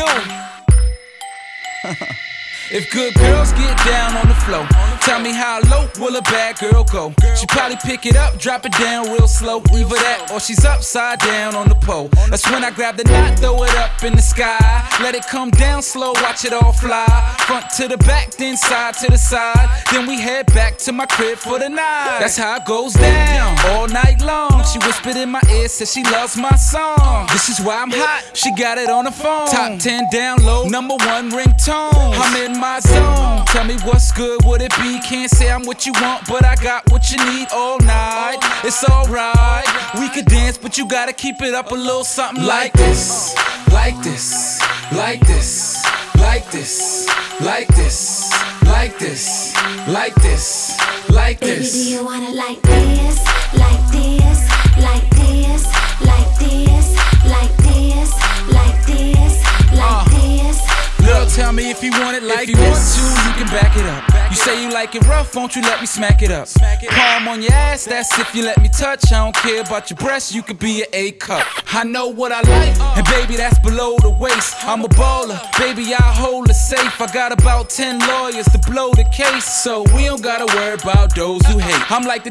do. If good girls get down on the floor, tell me how low will a bad girl go? She probably pick it up, drop it down real slow. Either that or she's upside down on the pole. That's when I grab the knot, throw it up in the sky. Let it come down slow, watch it all fly. Front to the back, then side to the side. Then we head back to my crib for the night. That's how it goes down, all night long. She whispered in my ear, said she loves my song. This is why I'm hot, she got it on the phone. Top 10 down low, #1 ringtone. I'm in my zone, tell me what's good, would it be? Can't say I'm what you want, but I got what you need all night. It's alright, we could dance, but you gotta keep it up a little something like this. Like this, like this, like this, like this, like this, like this, like this. Baby, do you wanna like this, like this, like this, like this, like this, like this, like this? Girl, tell me if you want it like this. If you want to, you can back it up. You say you like it rough, won't you let me smack it up? Palm on your ass, that's if you let me touch. I don't care about your breasts, you could be an A cup. I know what I like, and baby, that's below the waist. I'm a baller, baby, I hold it safe. I got about 10 lawyers to blow the case, so we don't gotta worry about those who hate. I'm like the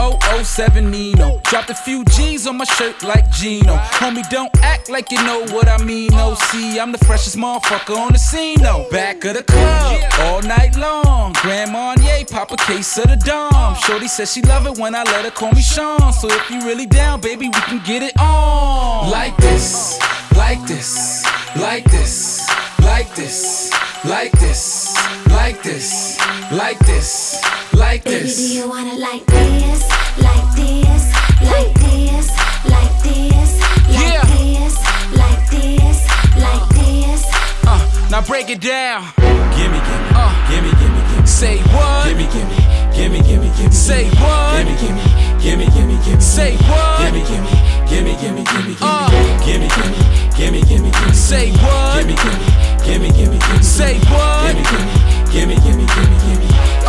2007 Nino, dropped a few G's on my shirt like Gino. Homie, don't act like you know what I mean. No, see, I'm the freshest motherfucker on the scene, no. Back of the club, all night long. Grand Marnier, pop a case of the Dom. Shorty says she love it when I let her call me Sean. So if you really down, baby, we can get it on. Like this, like this, like this, like this, like this, like this, like this, like this. Baby, do you wanna like this, like this, like this, like this, like this, like this, like this? Now break it down. Gimme, gimme, gimme, gimme, gimme. Say what? Gimme, gimme, gimme, gimme, gimme. Say what? Gimme, gimme, gimme, gimme, gimme. Say what? Gimme, gimme, gimme, gimme, gimme, gimme. Gimme, gimme, gimme, gimme, gimme. Say what? Gimme, gimme, gimme, gimme, gimme. Say what? Gimme, gimme, gimme, gimme, gimme, gimme.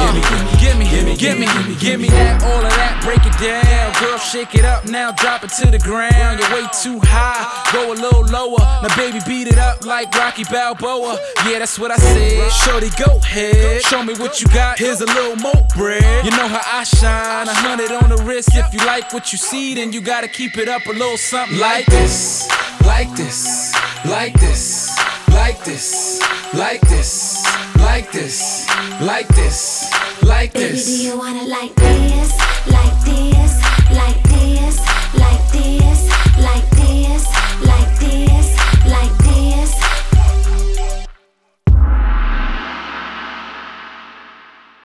Give me that, all of that, break it down. Girl, shake it up now, drop it to the ground. You're way too high, go a little lower. Now baby, beat it up like Rocky Balboa. Yeah, that's what I said. Shorty, go ahead, show me what you got. Here's a little more bread. You know how I shine, 100 on the wrist. If you like what you see, then you gotta keep it up a little something like this, like this, like this, like this, like this, like this, like this, like Baby, do this. you wanna like this, like